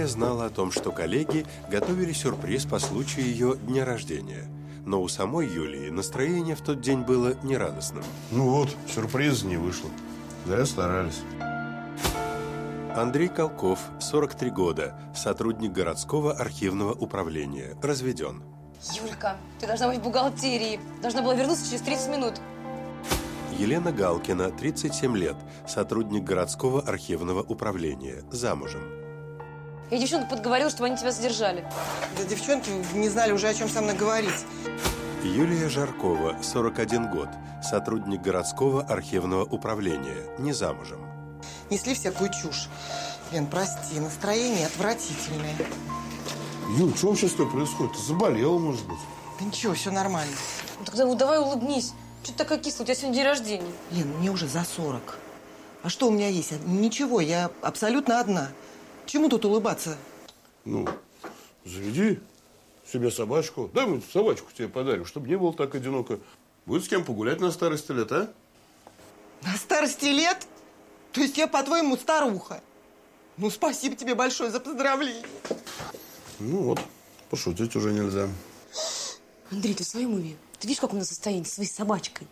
знала о том, что коллеги готовили сюрприз по случаю ее дня рождения. Но у самой Юлии настроение в тот день было нерадостным. Ну вот, сюрприза не вышло. Зря старались. Андрей Колков, 43 года, сотрудник городского архивного управления, разведен. Юлька, ты должна быть в бухгалтерии. Должна была вернуться через 30 минут. Елена Галкина, 37 лет, сотрудник городского архивного управления, замужем. Я девчонку подговорила, чтобы они тебя задержали. Да девчонки не знали уже, о чем со мной говорить. Юлия Жаркова, 41 год, сотрудник городского архивного управления, не замужем. Несли всякую чушь. Лен, прости, настроение отвратительное. Юль, что вообще с тобой происходит? Ты заболела, может быть? Да ничего, все нормально. Ну тогда давай улыбнись. Что ты такая кислая? У тебя сегодня день рождения. Лен, мне уже за 40. А что у меня есть? Ничего, я абсолютно одна. Чему тут улыбаться? Ну, заведи себе собачку. Дай мы собачку тебе подарим, чтобы не было так одиноко. Будет с кем погулять на старости лет, а? На старости лет? То есть я, по-твоему, старуха? Ну, спасибо тебе большое за поздравление. Ну вот, пошутить уже нельзя. Андрей, ты в своем уме? Ты видишь, как у нас состояние с своей собачкой?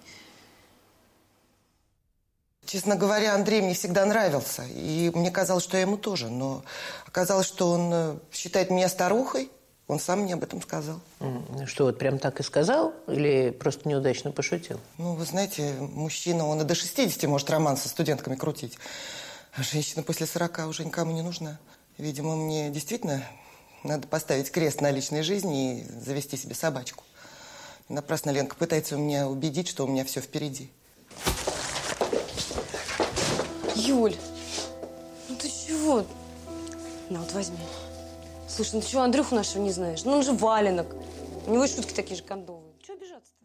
Честно говоря, Андрей мне всегда нравился. И мне казалось, что я ему тоже. Но оказалось, что он считает меня старухой. Он сам мне об этом сказал. Что, вот прям так и сказал? Или просто неудачно пошутил? Ну, вы знаете, мужчина, он и до 60 может роман со студентками крутить. А женщина после 40 уже никому не нужна. Видимо, мне действительно надо поставить крест на личной жизни и завести себе собачку. И напрасно Ленка пытается меня убедить, что у меня все впереди. Юль, ну ты чего? На, вот возьми. Слушай, ну ты чего Андрюху нашего не знаешь? Ну он же валенок. У него и шутки такие же кондовые. Чего обижаться-то?